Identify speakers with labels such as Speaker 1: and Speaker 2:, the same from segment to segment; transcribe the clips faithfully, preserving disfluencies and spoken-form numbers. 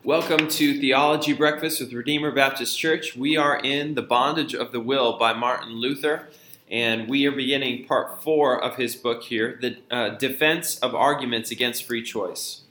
Speaker 1: Welcome to Theology Breakfast with Redeemer Baptist Church. We are in The Bondage of the Will by Martin Luther, and we are beginning part four of his book here, The uh, Defense of Arguments Against Free Choice.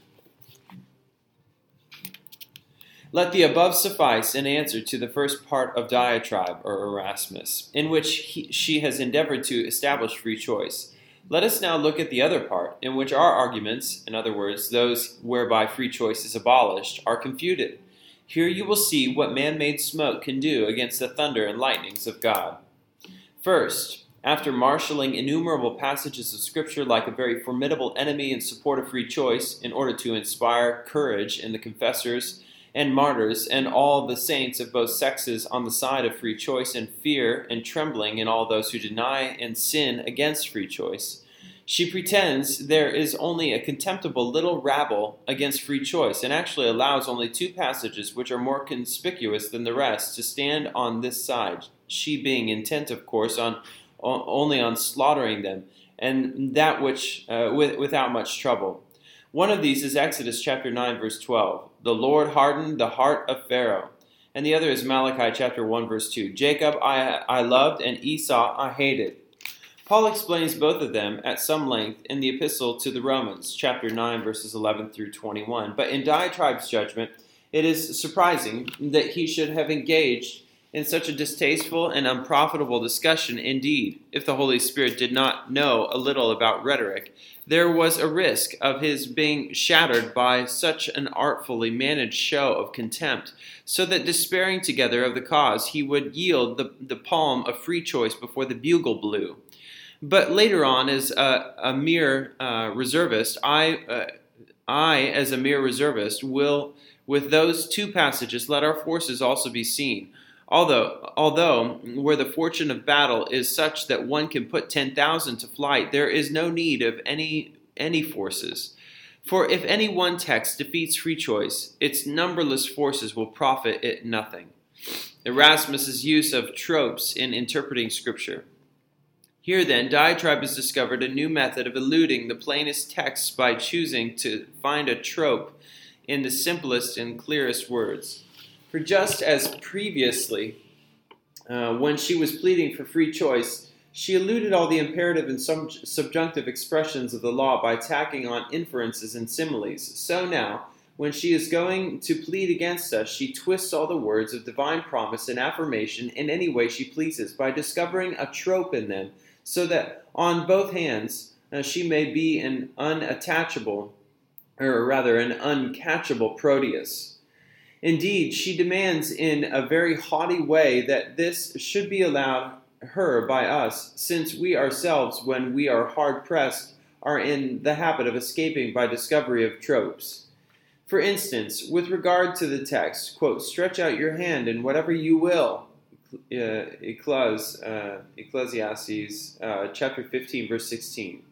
Speaker 1: Let the above suffice in answer to the first part of Diatribe, or Erasmus, in which he, she has endeavored to establish free choice. Let us now look at the other part, in which our arguments, in other words, those whereby free choice is abolished, are confuted. Here you will see what man-made smoke can do against the thunder and lightnings of God. First, after marshalling innumerable passages of Scripture like a very formidable enemy in support of free choice, in order to inspire courage in the confessors and martyrs and all the saints of both sexes on the side of free choice, and fear and trembling in all those who deny and sin against free choice, she pretends there is only a contemptible little rabble against free choice, and actually allows only two passages which are more conspicuous than the rest to stand on this side, she being intent, of course, on only on slaughtering them, and that which uh, with, without much trouble. One of these is Exodus chapter nine, verse twelve. The Lord hardened the heart of Pharaoh. And the other is Malachi chapter one, verse two. Jacob I, I loved, and Esau I hated. Paul explains both of them at some length in the epistle to the Romans, chapter nine, verses eleven through twenty-one. But in Diatribe's judgment, it is surprising that he should have engaged in such a distasteful and unprofitable discussion. Indeed, if the Holy Spirit did not know a little about rhetoric, there was a risk of his being shattered by such an artfully managed show of contempt, so that despairing together of the cause, he would yield the, the palm of free choice before the bugle blew. But later on, as a, a mere uh, reservist, I, uh, I, as a mere reservist, will, with those two passages, let our forces also be seen. Although, although, where the fortune of battle is such that one can put ten thousand to flight, there is no need of any any forces. For if any one text defeats free choice, its numberless forces will profit it nothing. Erasmus's use of tropes in interpreting Scripture. Here, then, Diatribe has discovered a new method of eluding the plainest texts by choosing to find a trope in the simplest and clearest words. For just as previously, uh, when she was pleading for free choice, she eluded all the imperative and sub- subjunctive expressions of the law by tacking on inferences and similes, so now, when she is going to plead against us, she twists all the words of divine promise and affirmation in any way she pleases, by discovering a trope in them, so that on both hands uh, she may be an unattachable, or rather an uncatchable Proteus. Indeed, she demands in a very haughty way that this should be allowed her by us, since we ourselves, when we are hard-pressed, are in the habit of escaping by discovery of tropes. For instance, with regard to the text, quote, stretch out your hand and whatever you will, uh, Ecclesi- uh, Ecclesiastes uh, chapter fifteen, verse sixteen.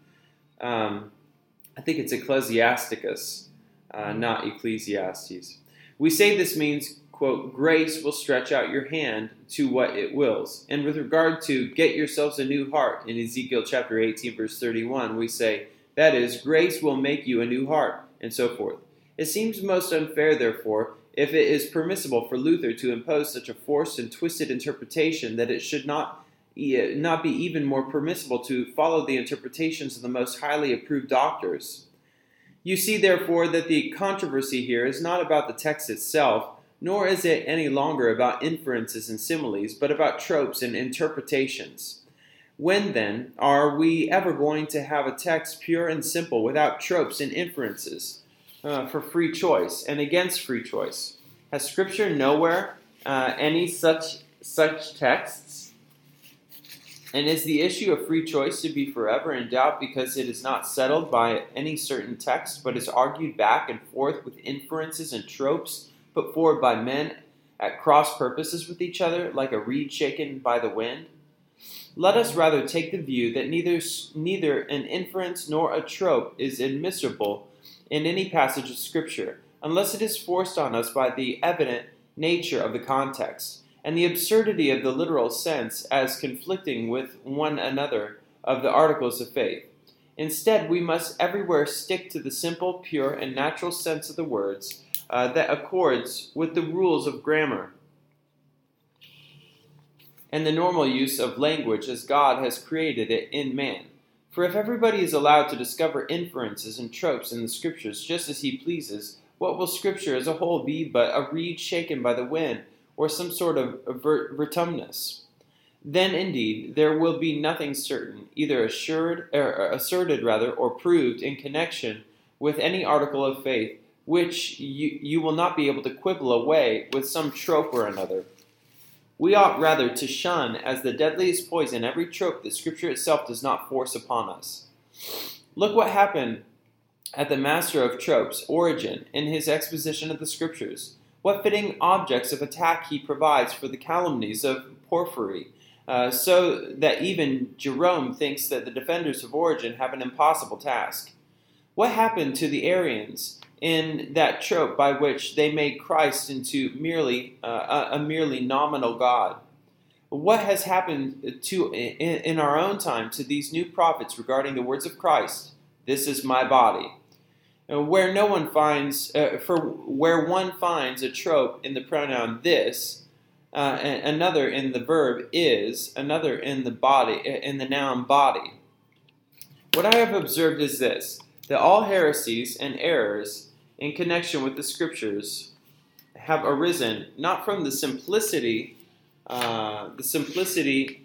Speaker 1: Um, I think it's Ecclesiasticus, uh, not Ecclesiastes. We say this means, quote, grace will stretch out your hand to what it wills. And with regard to get yourselves a new heart in Ezekiel chapter eighteen, verse thirty-one, we say, that is, grace will make you a new heart, and so forth. It seems most unfair, therefore, if it is permissible for Luther to impose such a forced and twisted interpretation, that it should not, not be even more permissible to follow the interpretations of the most highly approved doctors. You see, therefore, that the controversy here is not about the text itself, nor is it any longer about inferences and similes, but about tropes and interpretations. When, then, are we ever going to have a text pure and simple, without tropes and inferences, uh, for free choice and against free choice? Has Scripture nowhere uh, any such such texts? And is the issue of free choice to be forever in doubt because it is not settled by any certain text, but is argued back and forth with inferences and tropes put forward by men at cross purposes with each other, like a reed shaken by the wind? Let us rather take the view that neither, neither an inference nor a trope is admissible in any passage of Scripture, unless it is forced on us by the evident nature of the context, and the absurdity of the literal sense as conflicting with one another of the articles of faith. Instead, we must everywhere stick to the simple, pure, and natural sense of the words, uh, that accords with the rules of grammar and the normal use of language as God has created it in man. For if everybody is allowed to discover inferences and tropes in the Scriptures just as he pleases, what will Scripture as a whole be but a reed shaken by the wind, or some sort of vertumnus? Then indeed there will be nothing certain, either assured, er, asserted rather, or proved in connection with any article of faith, which you, you will not be able to quibble away with some trope or another. We ought rather to shun as the deadliest poison every trope that Scripture itself does not force upon us. Look what happened at the master of tropes, Origen, in his exposition of the Scriptures. What fitting objects of attack he provides for the calumnies of Porphyry, uh, so that even Jerome thinks that the defenders of Origen have an impossible task. What happened to the Arians in that trope by which they made Christ into merely uh, a, a merely nominal God? What has happened to in, in our own time to these new prophets regarding the words of Christ? This is my body. Uh, where no one finds, uh, for where one finds a trope in the pronoun this, uh, another in the verb is, another in the body, in the noun body. What I have observed is this: that all heresies and errors in connection with the Scriptures have arisen not from the simplicity, uh, the simplicity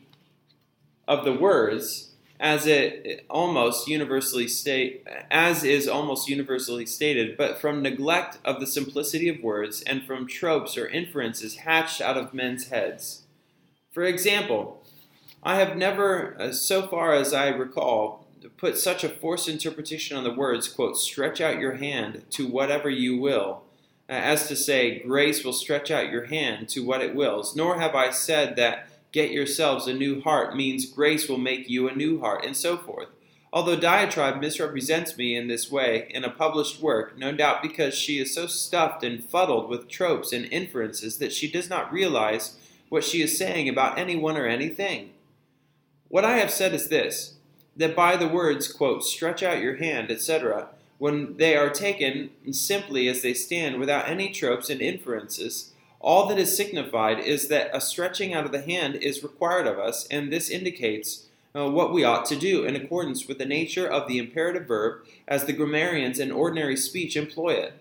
Speaker 1: of the words, as it almost universally state, as is almost universally stated, but from neglect of the simplicity of words and from tropes or inferences hatched out of men's heads. For example, I have never, uh, so far as I recall, put such a forced interpretation on the words, quote, stretch out your hand to whatever you will, uh, as to say, grace will stretch out your hand to what it wills. Nor have I said that get yourselves a new heart means grace will make you a new heart, and so forth. Although Diatribe misrepresents me in this way in a published work, no doubt because she is so stuffed and fuddled with tropes and inferences that she does not realize what she is saying about anyone or anything. What I have said is this: that by the words, quote, stretch out your hand, et cetera, when they are taken simply as they stand without any tropes and inferences, all that is signified is that a stretching out of the hand is required of us, and this indicates uh, what we ought to do in accordance with the nature of the imperative verb as the grammarians in ordinary speech employ it.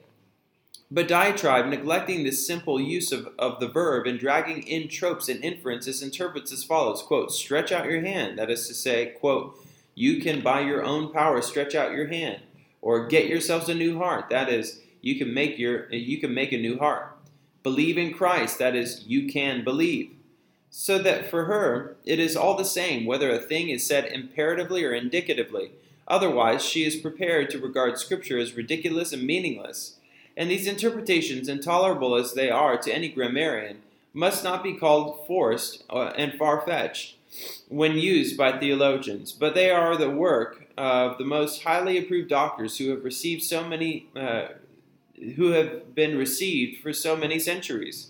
Speaker 1: But Diatribe, neglecting this simple use of, of the verb and dragging in tropes and inferences, interprets as follows, quote, stretch out your hand, that is to say, quote, you can by your own power stretch out your hand, or get yourselves a new heart, that is, you can make your you can make a new heart. Believe in Christ, that is, you can believe. So that for her, it is all the same whether a thing is said imperatively or indicatively. Otherwise, she is prepared to regard Scripture as ridiculous and meaningless. And these interpretations, intolerable as they are to any grammarian, must not be called forced and far-fetched when used by theologians, but they are the work of the most highly approved doctors who have received so many uh, who have been received for so many centuries.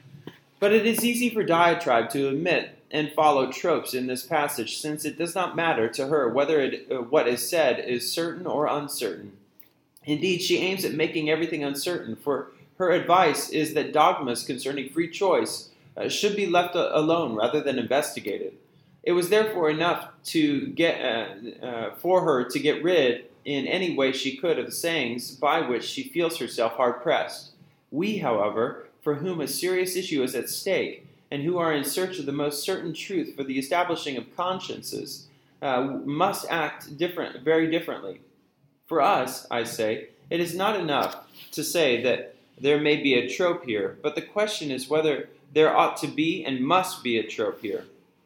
Speaker 1: But it is easy for Diatribe to admit and follow tropes in this passage, since it does not matter to her whether it, uh, what is said is certain or uncertain. Indeed, she aims at making everything uncertain, for her advice is that dogmas concerning free choice uh, should be left a- alone rather than investigated. It was therefore enough to get uh, uh, for her to get rid in any way she could of the sayings by which she feels herself hard-pressed. We, however, for whom a serious issue is at stake, and who are in search of the most certain truth for the establishing of consciences, uh, must act different, very differently. For us, I say, it is not enough to say that there may be a trope here, but the question is whether there ought to be and must be a trope here.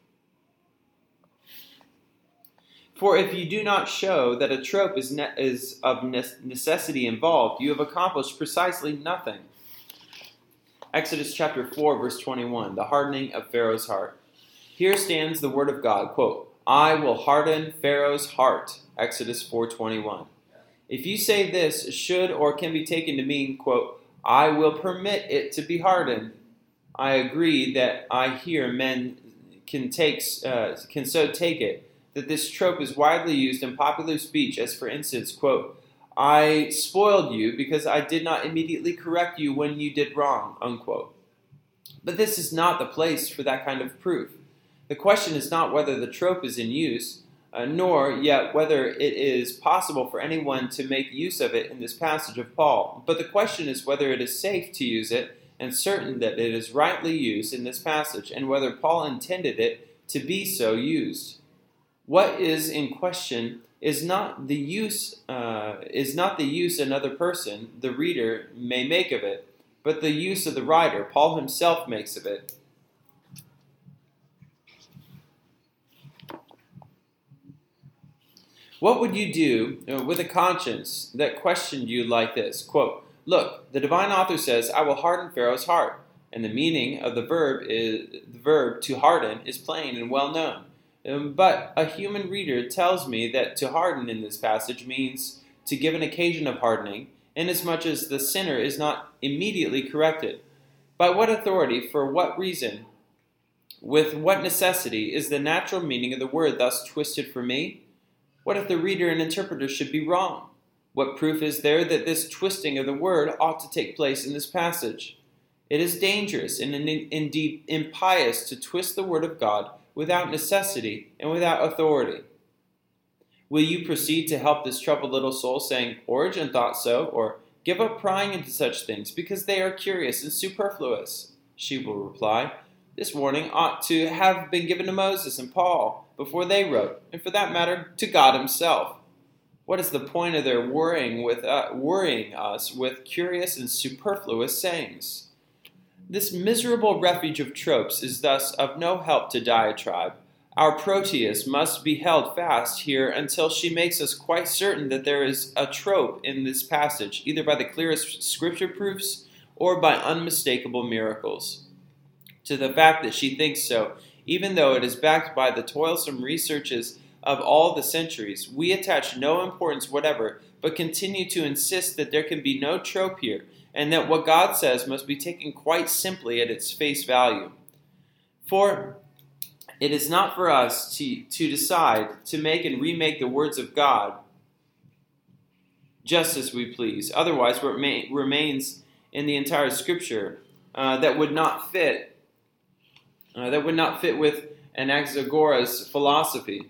Speaker 1: For if you do not show that a trope is, ne- is of ne- necessity involved, you have accomplished precisely nothing. Exodus chapter four, verse twenty-one, the hardening of Pharaoh's heart. Here stands the word of God, quote, I will harden Pharaoh's heart, Exodus four twenty-one. If you say this should or can be taken to mean, quote, I will permit it to be hardened, I agree that I hear men can take uh, can so take it, that this trope is widely used in popular speech, as for instance, quote, I spoiled you because I did not immediately correct you when you did wrong, unquote. But this is not the place for that kind of proof. The question is not whether the trope is in use, uh, nor yet whether it is possible for anyone to make use of it in this passage of Paul. But the question is whether it is safe to use it and certain that it is rightly used in this passage, and whether Paul intended it to be so used. What is in question is not the use uh, is not the use another person, the reader, may make of it, but the use of the writer, Paul himself, makes of it. What would you do with a conscience that questioned you like this? Quote, "Look, the divine author says, 'I will harden Pharaoh's heart,' and the meaning of the verb is the verb to harden is plain and well known. Um, but a human reader tells me that to harden in this passage means to give an occasion of hardening, inasmuch as the sinner is not immediately corrected. By what authority, for what reason, with what necessity is the natural meaning of the word thus twisted for me? What if the reader and interpreter should be wrong? What proof is there that this twisting of the word ought to take place in this passage? It is dangerous and indeed impious to twist the word of God without necessity and without authority. Will you proceed to help this troubled little soul, saying, 'Origen thought so,' or 'Give up prying into such things, because they are curious and superfluous'? She will reply, 'This warning ought to have been given to Moses and Paul before they wrote, and for that matter, to God himself. What is the point of their worrying with uh, worrying us with curious and superfluous sayings?' This miserable refuge of tropes is thus of no help to diatribe. Our Proteus must be held fast here until she makes us quite certain that there is a trope in this passage, either by the clearest scripture proofs or by unmistakable miracles. To the fact that she thinks so, even though it is backed by the toilsome researches of all the centuries, we attach no importance whatever, but continue to insist that there can be no trope here, and that what God says must be taken quite simply at its face value. For it is not for us to, to decide to make and remake the words of God just as we please. Otherwise, what remains in the entire Scripture uh, that would not fit, uh, that would not fit with Anaxagoras' philosophy,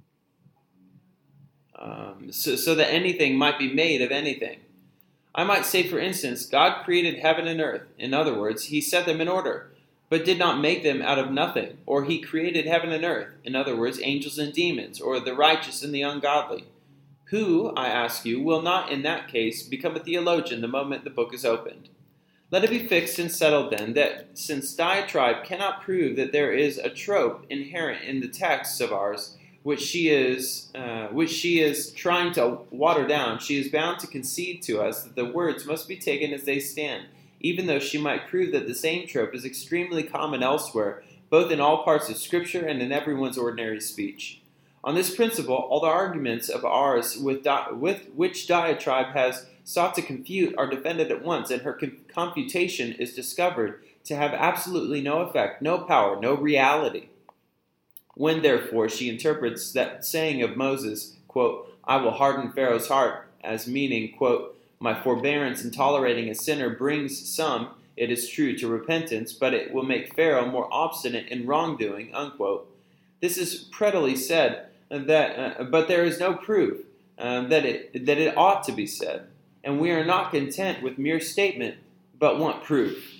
Speaker 1: um, so, so that anything might be made of anything. I might say, for instance, God created heaven and earth. In other words, he set them in order, but did not make them out of nothing. Or he created heaven and earth. In other words, angels and demons, or the righteous and the ungodly. Who, I ask you, will not in that case become a theologian the moment the book is opened? Let it be fixed and settled then that since diatribe cannot prove that there is a trope inherent in the texts of ours, which she is uh, which she is trying to water down, she is bound to concede to us that the words must be taken as they stand, even though she might prove that the same trope is extremely common elsewhere, both in all parts of Scripture and in everyone's ordinary speech. On this principle, all the arguments of ours with, di- with which diatribe has sought to confute are defended at once, and her com- confutation is discovered to have absolutely no effect, no power, no reality. When, therefore, she interprets that saying of Moses, quote, 'I will harden Pharaoh's heart,' as meaning, quote, 'My forbearance in tolerating a sinner brings some, it is true, to repentance, but it will make Pharaoh more obstinate in wrongdoing,' unquote. This is prettily said, that, uh, but there is no proof uh, that it that it ought to be said, and we are not content with mere statement, but want proof.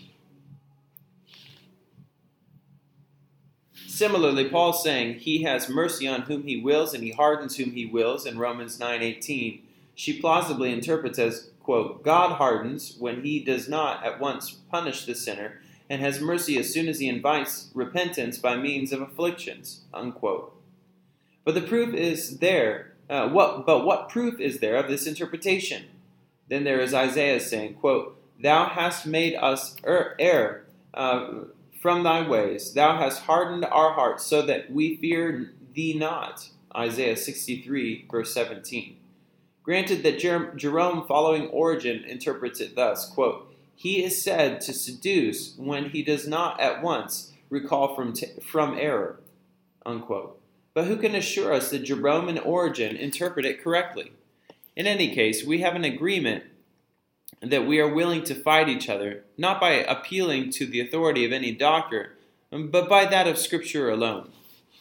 Speaker 1: Similarly, Paul saying, 'He has mercy on whom he wills, and he hardens whom he wills,' in Romans nine eighteen, she plausibly interprets as, quote, 'God hardens when he does not at once punish the sinner, and has mercy as soon as he invites repentance by means of afflictions,' unquote. But the proof is there. Uh, what? But what proof is there of this interpretation? Then there is Isaiah saying, quote, 'Thou hast made us er- err uh, from thy ways. Thou hast hardened our hearts so that we fear thee not.' Isaiah sixty-three, verse seventeen. Granted that Jer- Jerome, following Origen, interprets it thus, quote, 'He is said to seduce when he does not at once recall from, t- from error,' unquote. But who can assure us that Jerome and Origen interpret it correctly? In any case, we have an agreement that we are willing to fight each other, not by appealing to the authority of any doctor, but by that of Scripture alone.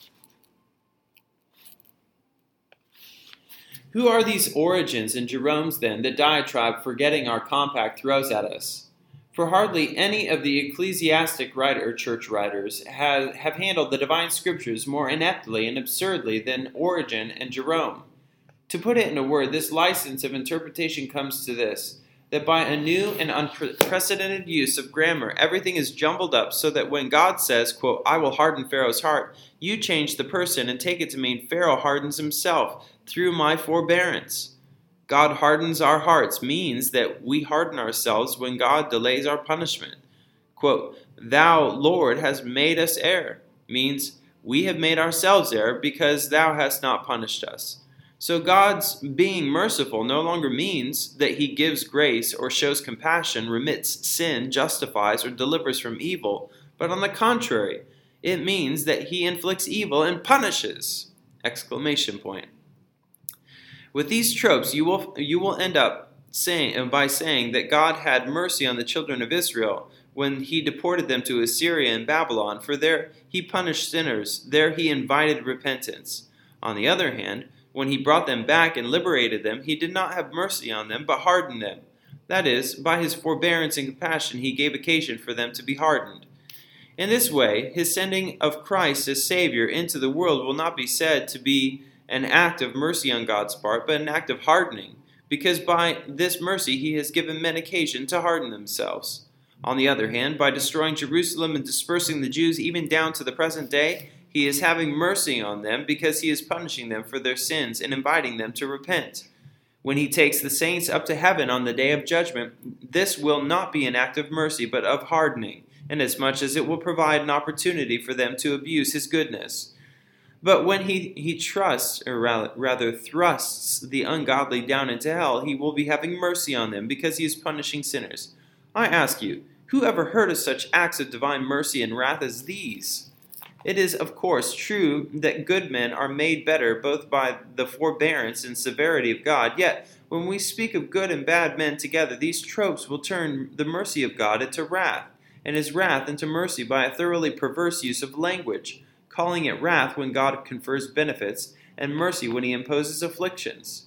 Speaker 1: Who are these Origens and Jeromes, then, that diatribe forgetting our compact throws at us? For hardly any of the ecclesiastic writer or church writers have, have handled the divine Scriptures more ineptly and absurdly than Origen and Jerome. To put it in a word, this license of interpretation comes to this, that by a new and unprecedented use of grammar, everything is jumbled up so that when God says, quote, I will harden Pharaoh's heart, you change the person and take it to mean Pharaoh hardens himself through my forbearance. God hardens our hearts means that we harden ourselves when God delays our punishment. Quote, Thou, Lord, hast made us err, means we have made ourselves err because thou hast not punished us. So God's being merciful no longer means that he gives grace or shows compassion, remits sin, justifies, or delivers from evil, but on the contrary, it means that he inflicts evil and punishes! Exclamation point. With these tropes, you will you will end up saying by saying that God had mercy on the children of Israel when he deported them to Assyria and Babylon, for there he punished sinners, there he invited repentance. On the other hand, when he brought them back and liberated them, he did not have mercy on them, but hardened them. That is, by his forbearance and compassion, he gave occasion for them to be hardened. In this way, his sending of Christ as Savior into the world will not be said to be an act of mercy on God's part, but an act of hardening, because by this mercy he has given men occasion to harden themselves. On the other hand, by destroying Jerusalem and dispersing the Jews even down to the present day, he is having mercy on them because he is punishing them for their sins and inviting them to repent. When he takes the saints up to heaven on the day of judgment, this will not be an act of mercy but of hardening, inasmuch as it will provide an opportunity for them to abuse his goodness. But when he, he trusts, or rather thrusts, the ungodly down into hell, he will be having mercy on them because he is punishing sinners. I ask you, who ever heard of such acts of divine mercy and wrath as these? It is, of course, true that good men are made better both by the forbearance and severity of God, yet when we speak of good and bad men together, these tropes will turn the mercy of God into wrath, and his wrath into mercy by a thoroughly perverse use of language, calling it wrath when God confers benefits, and mercy when he imposes afflictions.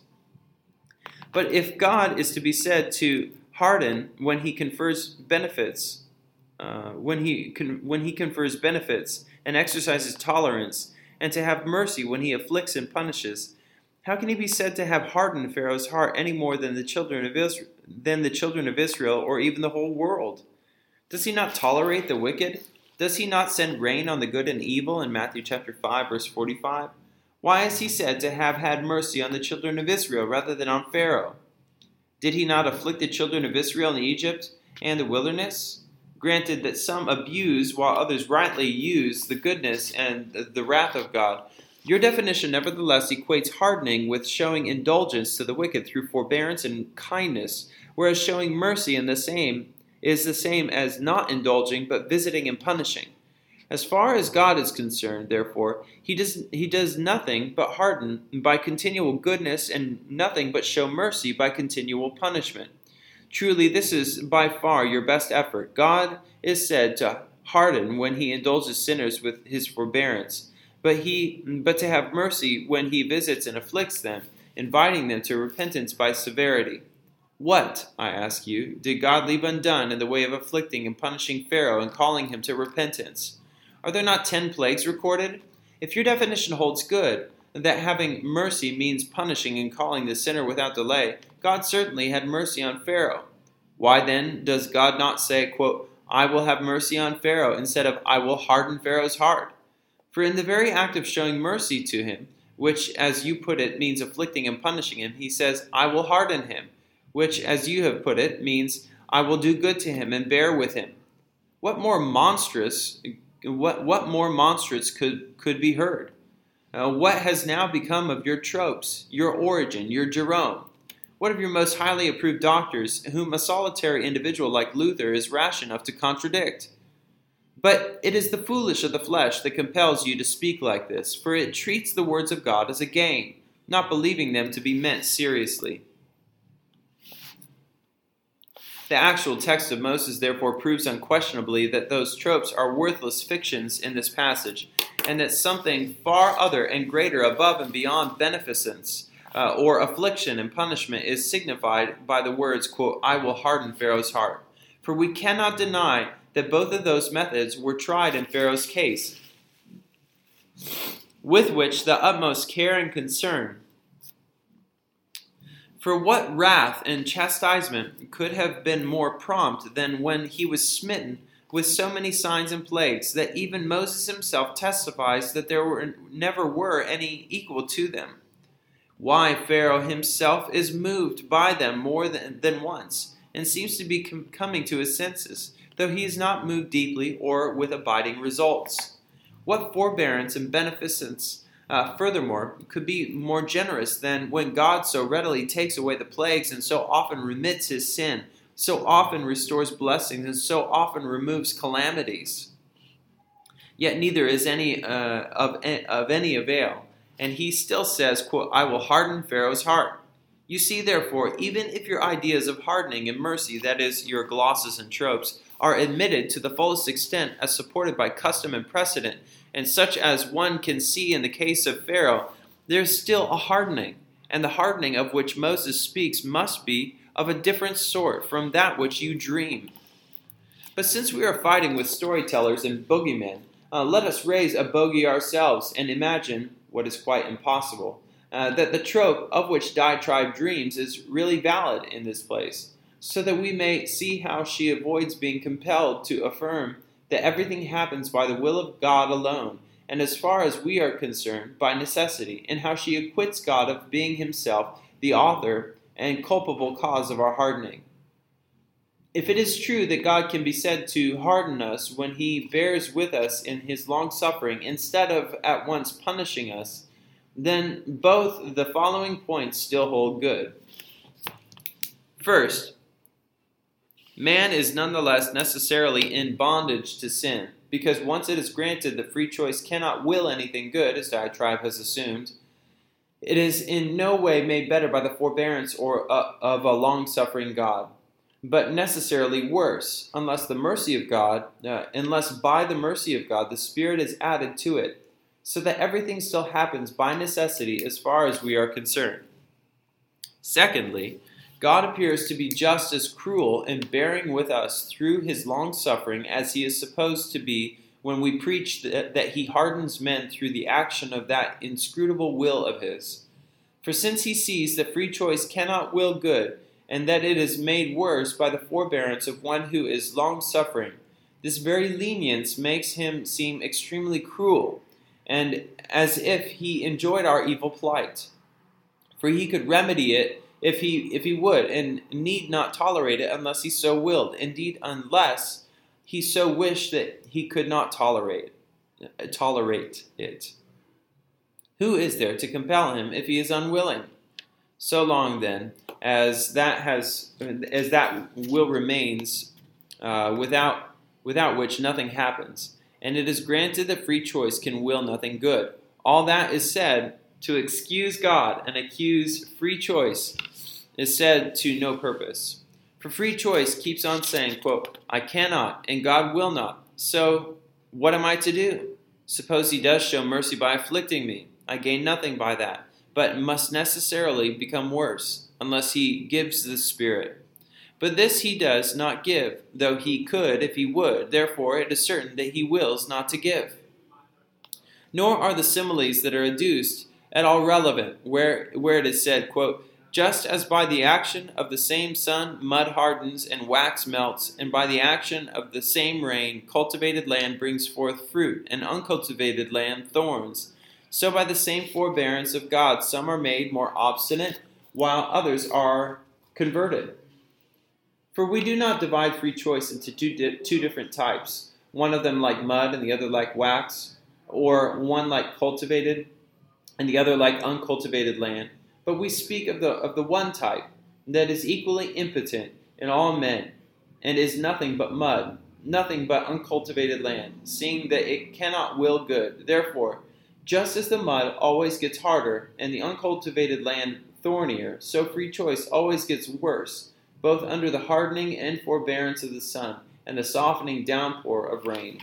Speaker 1: But if God is to be said to harden when he confers benefits, uh, when he con- when he confers benefits and exercises tolerance, and to have mercy when he afflicts and punishes, how can he be said to have hardened Pharaoh's heart any more than the children of Israel, than the children of Israel, or even the whole world? Does he not tolerate the wicked? Does he not send rain on the good and evil in Matthew chapter five, verse forty-five? Why is he said to have had mercy on the children of Israel rather than on Pharaoh? Did he not afflict the children of Israel in Egypt and the wilderness? Granted that some abuse while others rightly use the goodness and the wrath of God, your definition nevertheless equates hardening with showing indulgence to the wicked through forbearance and kindness, whereas showing mercy in the same is the same as not indulging but visiting and punishing. As far as God is concerned, therefore, he does, he does nothing but harden by continual goodness and nothing but show mercy by continual punishment. Truly, this is by far your best effort. God is said to harden when he indulges sinners with his forbearance, but he but to have mercy when he visits and afflicts them, inviting them to repentance by severity. What, I ask you, did God leave undone in the way of afflicting and punishing Pharaoh and calling him to repentance? Are there not ten plagues recorded? If your definition holds good, that having mercy means punishing and calling the sinner without delay, God certainly had mercy on Pharaoh. Why then does God not say, quote, I will have mercy on Pharaoh, instead of I will harden Pharaoh's heart? For in the very act of showing mercy to him, which, as you put it, means afflicting and punishing him, he says, I will harden him, which, as you have put it, means I will do good to him and bear with him. What more monstrous, what, what more monstrous could, could be heard? Uh, what has now become of your tropes, your Origen, your Jerome? What of your most highly approved doctors, whom a solitary individual like Luther is rash enough to contradict? But it is the foolish of the flesh that compels you to speak like this, for it treats the words of God as a game, not believing them to be meant seriously. The actual text of Moses therefore proves unquestionably that those tropes are worthless fictions in this passage, and that something far other and greater above and beyond beneficence uh, or affliction and punishment is signified by the words, quote, I will harden Pharaoh's heart. For we cannot deny that both of those methods were tried in Pharaoh's case, with which the utmost care and concern. For what wrath and chastisement could have been more prompt than when he was smitten with so many signs and plagues, that even Moses himself testifies that there were never were any equal to them? Why, Pharaoh himself is moved by them more than, than once, and seems to be com- coming to his senses, though he is not moved deeply or with abiding results. What forbearance and beneficence, uh, furthermore, could be more generous than when God so readily takes away the plagues and so often remits his sin, so often restores blessings, and so often removes calamities? Yet neither is any uh, of, of any avail, and he still says, quote, I will harden Pharaoh's heart. You see, therefore, even if your ideas of hardening and mercy, that is, your glosses and tropes, are admitted to the fullest extent as supported by custom and precedent, and such as one can see in the case of Pharaoh, there is still a hardening, and the hardening of which Moses speaks must be of a different sort from that which you dream. But since we are fighting with storytellers and bogeymen, uh, let us raise a bogey ourselves and imagine, what is quite impossible, uh, that the trope of which Diatribe dreams is really valid in this place, so that we may see how she avoids being compelled to affirm that everything happens by the will of God alone, and as far as we are concerned, by necessity, and how she acquits God of being himself the author and culpable cause of our hardening. If it is true that God can be said to harden us when he bears with us in his long-suffering instead of at once punishing us, then both the following points still hold good. First, man is nonetheless necessarily in bondage to sin, because once it is granted that free choice cannot will anything good, as Diatribe has assumed, it is in no way made better by the forbearance or uh, of a long-suffering God, but necessarily worse, unless the mercy of God, uh, unless by the mercy of God the Spirit is added to it, so that everything still happens by necessity as far as we are concerned. Secondly, God appears to be just as cruel in bearing with us through his long-suffering as he is supposed to be when we preach that, that he hardens men through the action of that inscrutable will of his. For since he sees that free choice cannot will good, and that it is made worse by the forbearance of one who is long-suffering, this very lenience makes him seem extremely cruel, and as if he enjoyed our evil plight. For he could remedy it if he if he would, and need not tolerate it unless he so willed. Indeed, unless he so wished that he could not tolerate tolerate it. Who is there to compel him if he is unwilling? So long, then, as that has as that will remains, uh, without without which nothing happens, and it is granted that free choice can will nothing good. All that is said to excuse God and accuse free choice is said to no purpose. For free choice keeps on saying, quote, I cannot, and God will not. So what am I to do? Suppose he does show mercy by afflicting me. I gain nothing by that, but must necessarily become worse, unless he gives the Spirit. But this he does not give, though he could if he would. Therefore it is certain that he wills not to give. Nor are the similes that are adduced at all relevant, where, where it is said, quote, just as by the action of the same sun mud hardens and wax melts, and by the action of the same rain cultivated land brings forth fruit, and uncultivated land thorns, so by the same forbearance of God some are made more obstinate, while others are converted. For we do not divide free choice into two, di- two different types, one of them like mud and the other like wax, or one like cultivated and the other like uncultivated land. But we speak of the of the one type that is equally impotent in all men, and is nothing but mud, nothing but uncultivated land, seeing that it cannot will good. Therefore, just as the mud always gets harder and the uncultivated land thornier, so free choice always gets worse, both under the hardening and forbearance of the sun, and the softening downpour of rain.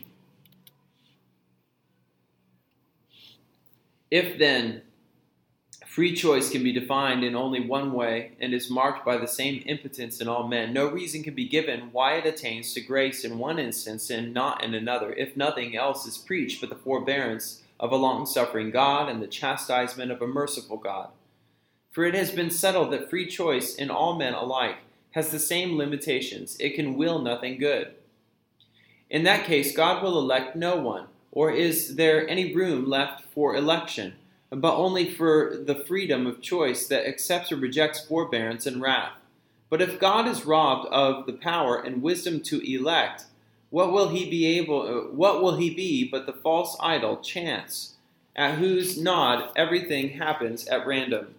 Speaker 1: If then free choice can be defined in only one way and is marked by the same impotence in all men, no reason can be given why it attains to grace in one instance and not in another, if nothing else is preached but the forbearance of a long-suffering God and the chastisement of a merciful God. For it has been settled that free choice in all men alike has the same limitations. It can will nothing good. In that case, God will elect no one, or is there any room left for election, but only for the freedom of choice that accepts or rejects forbearance and wrath? But if God is robbed of the power and wisdom to elect, what will he be able? What will he be but the false idol, chance, at whose nod everything happens at random?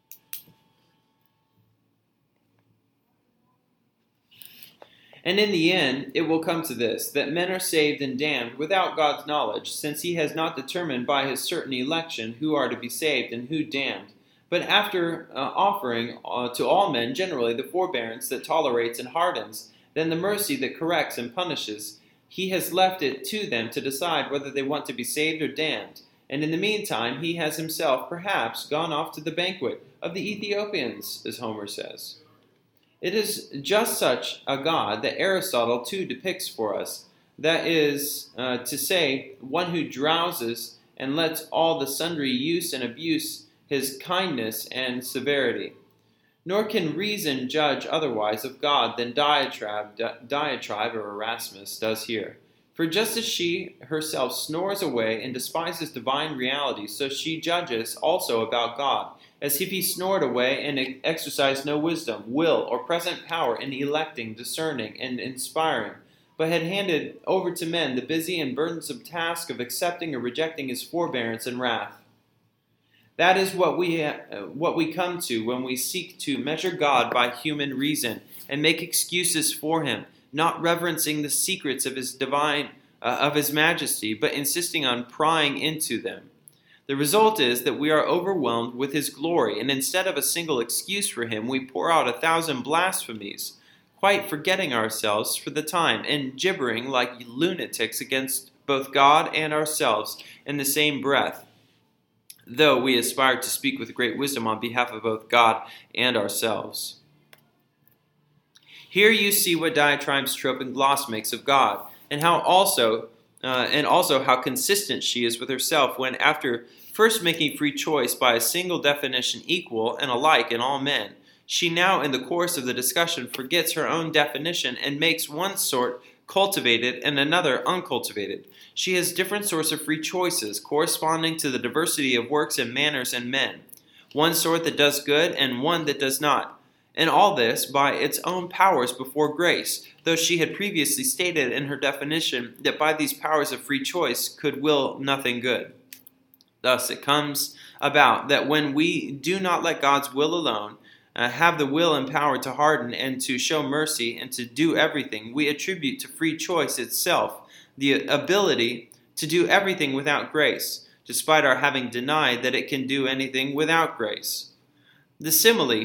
Speaker 1: And in the end, it will come to this, that men are saved and damned without God's knowledge, since he has not determined by his certain election who are to be saved and who damned. But after uh, offering uh, to all men generally the forbearance that tolerates and hardens, then the mercy that corrects and punishes, he has left it to them to decide whether they want to be saved or damned. And in the meantime, he has himself perhaps gone off to the banquet of the Ethiopians, as Homer says. It is just such a God that Aristotle too depicts for us, that is uh, to say, one who drowses and lets all the sundry use and abuse his kindness and severity. Nor can reason judge otherwise of God than diatribe, di- diatribe or Erasmus does here. For just as she herself snores away and despises divine reality, so she judges also about God, as if he snored away and exercised no wisdom, will, or present power in electing, discerning, and inspiring, but had handed over to men the busy and burdensome task of accepting or rejecting his forbearance and wrath. That is what we uh, what we come to when we seek to measure God by human reason and make excuses for him, not reverencing the secrets of his divine uh, of his majesty, but insisting on prying into them. The result is that we are overwhelmed with his glory, and instead of a single excuse for him, we pour out a thousand blasphemies, quite forgetting ourselves for the time, and gibbering like lunatics against both God and ourselves in the same breath, though we aspire to speak with great wisdom on behalf of both God and ourselves. Here you see what Diatribe's trope and gloss makes of God, and how also uh, and also how consistent she is with herself when, after first making free choice by a single definition equal and alike in all men, she now in the course of the discussion forgets her own definition and makes one sort cultivated and another uncultivated. She has different sorts of free choices corresponding to the diversity of works and manners and men, one sort that does good and one that does not, and all this by its own powers before grace, though she had previously stated in her definition that by these powers of free choice could will nothing good. Thus it comes about that when we do not let God's will alone uh, have the will and power to harden and to show mercy and to do everything, we attribute to free choice itself the ability to do everything without grace, despite our having denied that it can do anything without grace. The simile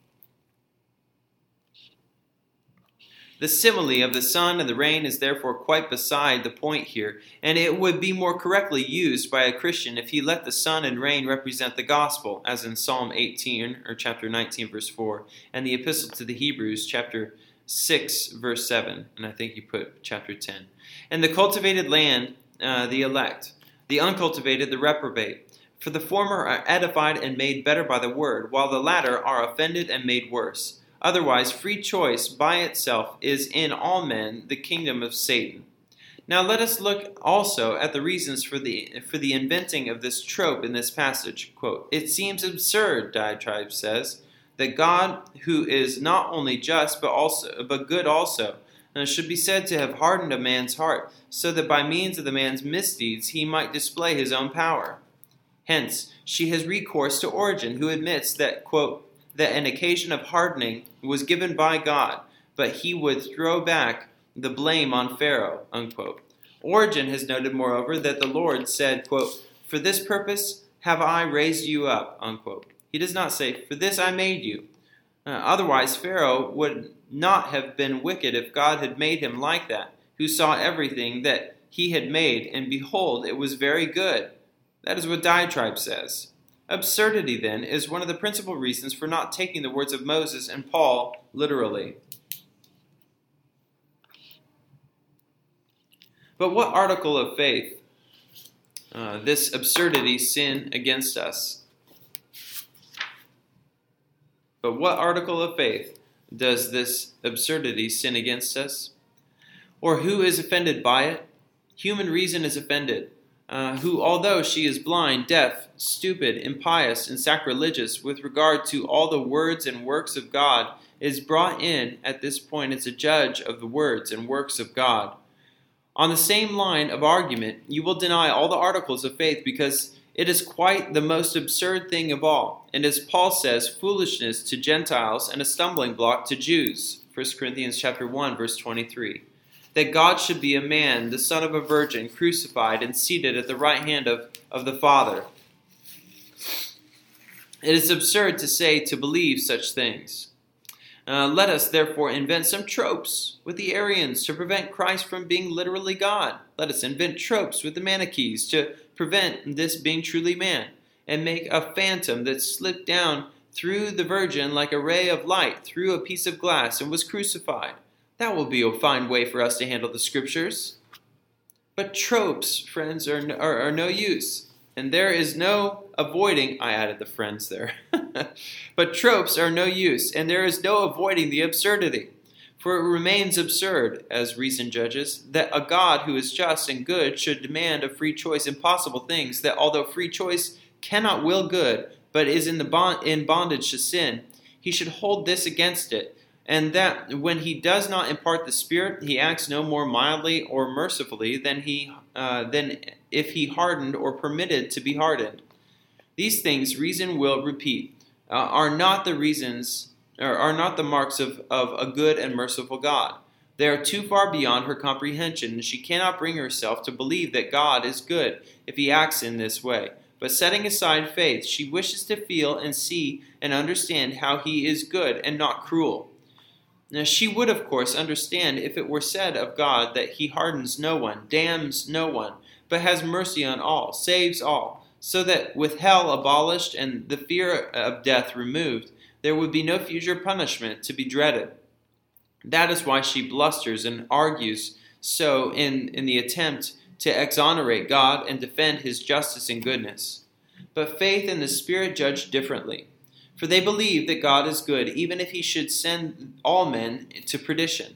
Speaker 1: The simile of the sun and the rain is therefore quite beside the point here, and it would be more correctly used by a Christian if he let the sun and rain represent the gospel, as in Psalm eighteen, or chapter nineteen, verse four, and the Epistle to the Hebrews, chapter six, verse seven, and I think you put chapter ten. And the cultivated land, uh, the elect, the uncultivated, the reprobate. For the former are edified and made better by the word, while the latter are offended and made worse. Otherwise, free choice by itself is in all men the kingdom of Satan. Now let us look also at the reasons for the for the inventing of this trope in this passage. Quote, "It seems absurd," Diatribe says, "that God, who is not only just but also but good also, uh, should be said to have hardened a man's heart, so that by means of the man's misdeeds he might display his own power." Hence, she has recourse to Origen, who admits that, quote, that an occasion of hardening was given by God, but he would throw back the blame on Pharaoh, unquote. Origen has noted, moreover, that the Lord said, quote, "For this purpose have I raised you up," unquote. He does not say, "For this I made you." Uh, otherwise, Pharaoh would not have been wicked if God had made him like that, who saw everything that he had made, and behold, it was very good. That is what Diatribe says. Absurdity, then, is one of the principal reasons for not taking the words of Moses and Paul literally. But what article of faith uh, this absurdity sin against us? But what article of faith does this absurdity sin against us? Or who is offended by it? Human reason is offended, uh, who, although she is blind, deaf, stupid, impious, and sacrilegious with regard to all the words and works of God, is brought in at this point as a judge of the words and works of God. On the same line of argument, you will deny all the articles of faith because it is quite the most absurd thing of all, and as Paul says, foolishness to Gentiles and a stumbling block to Jews. First Corinthians chapter one, verse twenty-three. That God should be a man, the son of a virgin, crucified and seated at the right hand of, of the Father. It is absurd to say to believe such things. Uh, let us therefore invent some tropes with the Arians to prevent Christ from being literally God. Let us invent tropes with the Manichees to prevent this being truly man, and make a phantom that slipped down through the Virgin like a ray of light through a piece of glass and was crucified. That will be a fine way for us to handle the Scriptures. But tropes, friends, are, are, are no use. And there is no avoiding, I added the friends there. But tropes are no use, and there is no avoiding the absurdity. For it remains absurd, as reason judges, that a God who is just and good should demand of free choice impossible things, that although free choice cannot will good, but is in, the bond, in bondage to sin, he should hold this against it, and that when he does not impart the Spirit, he acts no more mildly or mercifully than he uh, than if he hardened or permitted to be hardened. These things reason will repeat uh, are not the reasons or are not the marks of, of a good and merciful God. They are too far beyond her comprehension, and she cannot bring herself to believe that God is good if he acts in this way. But setting aside faith, she wishes to feel and see and understand how he is good and not cruel. Now, she would, of course, understand if it were said of God that he hardens no one, damns no one, but has mercy on all, saves all, so that with hell abolished and the fear of death removed, there would be no future punishment to be dreaded. That is why she blusters and argues so in, in the attempt to exonerate God and defend his justice and goodness. But faith and the Spirit judge differently. For they believe that God is good, even if he should send all men to perdition.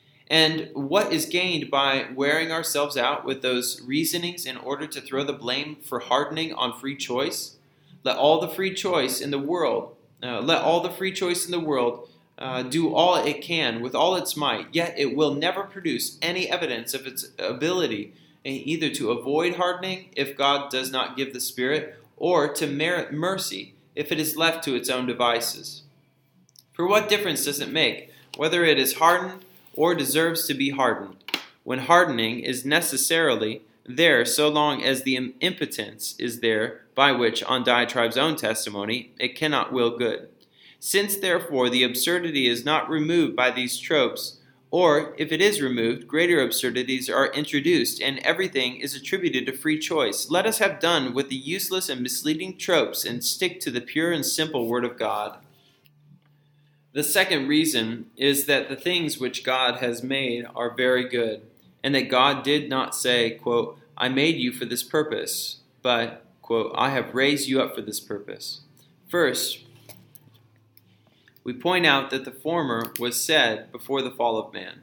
Speaker 1: And what is gained by wearing ourselves out with those reasonings in order to throw the blame for hardening on free choice? Let all the free choice in the world, uh, let all the free choice in the world uh, do all it can with all its might, yet it will never produce any evidence of its ability either to avoid hardening if God does not give the Spirit, or to merit mercy if it is left to its own devices. For what difference does it make whether it is hardened or deserves to be hardened, when hardening is necessarily there so long as the impotence is there by which, on Diatribe's own testimony, it cannot will good? Since, therefore, the absurdity is not removed by these tropes, or, if it is removed, greater absurdities are introduced, and everything is attributed to free choice, let us have done with the useless and misleading tropes and stick to the pure and simple Word of God. The second reason is that the things which God has made are very good, and that God did not say, quote, I made you for this purpose, but, quote, I have raised you up for this purpose. First, we point out that the former was said before the fall of man,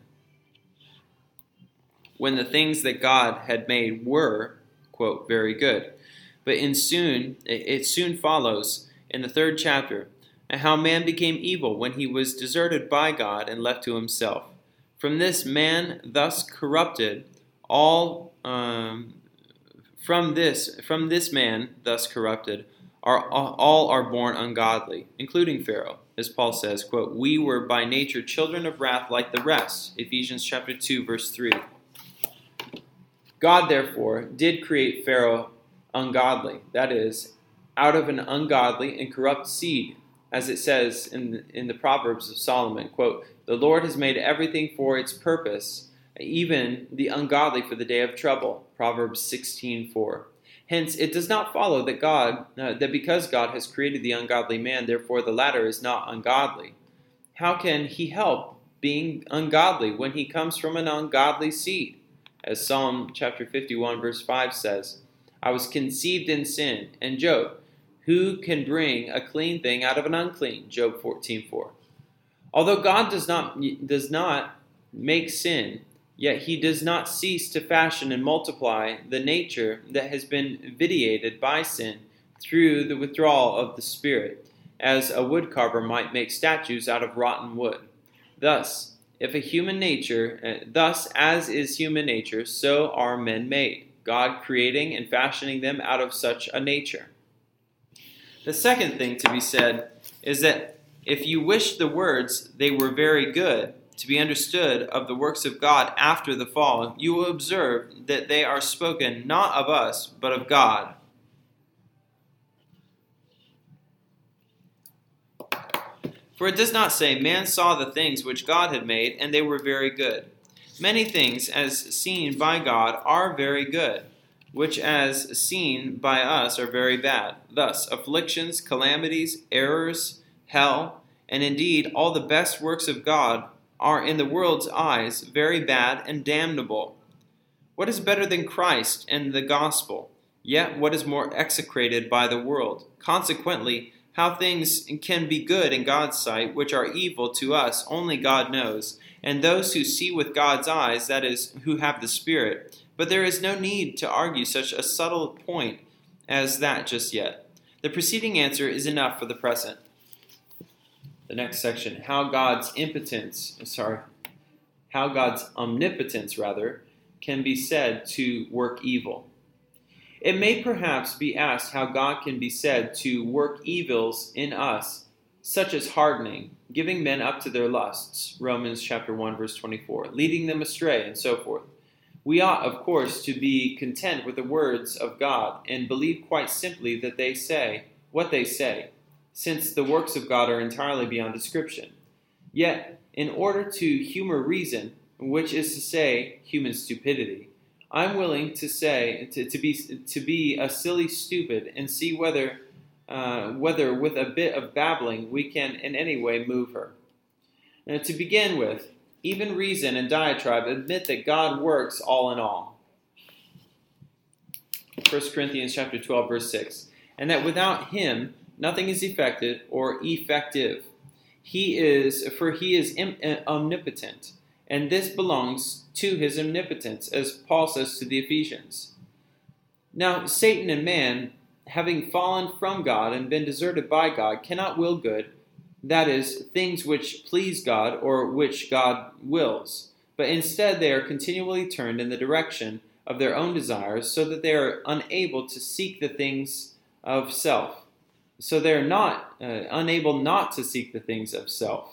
Speaker 1: when the things that God had made were, quote, very good. But in soon, it soon follows in the third chapter, how man became evil when he was deserted by God and left to himself. From this man thus corrupted, all um, from this from this man thus corrupted, are all are born ungodly, including Pharaoh. As Paul says, quote, we were by nature children of wrath like the rest. Ephesians chapter two, verse three. God, therefore, did create Pharaoh ungodly, that is, out of an ungodly and corrupt seed, as it says in the, in the Proverbs of Solomon, quote, The Lord has made everything for its purpose, even the ungodly for the day of trouble. Proverbs sixteen four. Hence, it does not follow that God, uh, that because God has created the ungodly man, therefore the latter is not ungodly. How can he help being ungodly when he comes from an ungodly seed? As Psalm chapter fifty-one verse five says, I was conceived in sin. And Job, who can bring a clean thing out of an unclean? Job fourteen four. Although God does not, does not make sin, yet he does not cease to fashion and multiply the nature that has been vitiated by sin through the withdrawal of the Spirit, as a woodcarver might make statues out of rotten wood. Thus, if a human nature, uh, thus as is human nature, so are men made, God creating and fashioning them out of such a nature. The second thing to be said is that if you wish the words they were very good to be understood of the works of God after the fall, you will observe that they are spoken not of us, but of God. For it does not say, man saw the things which God had made, and they were very good. Many things, as seen by God, are very good, which as seen by us are very bad. Thus, afflictions, calamities, errors, hell, and indeed all the best works of God are in the world's eyes very bad and damnable. What is better than Christ and the gospel? Yet what is more execrated by the world? Consequently, how things can be good in God's sight, which are evil to us, only God knows, and those who see with God's eyes, that is, who have the Spirit. But there is no need to argue such a subtle point as that just yet. The preceding answer is enough for the present. The next section, how God's impotence, sorry, how God's omnipotence, rather, can be said to work evil. It may perhaps be asked how God can be said to work evils in us, such as hardening, giving men up to their lusts, Romans chapter one, verse twenty-four, leading them astray, and so forth. We ought, of course, to be content with the words of God and believe quite simply that they say what they say, since the works of God are entirely beyond description. Yet, in order to humor reason, which is to say, human stupidity, I'm willing to say to, to be to be a silly stupid and see whether uh, whether with a bit of babbling we can in any way move her. Now, to begin with, even reason and diatribe admit that God works all in all. First Corinthians chapter twelve, verse six, and that without him nothing is effected or effective. He is, for he is omnipotent, and this belongs to his omnipotence, as Paul says to the Ephesians. Now, Satan and man, having fallen from God and been deserted by God, cannot will good, that is, things which please God or which God wills, but instead they are continually turned in the direction of their own desires, so that they are unable to seek the things of self. So they are not uh, unable not to seek the things of self.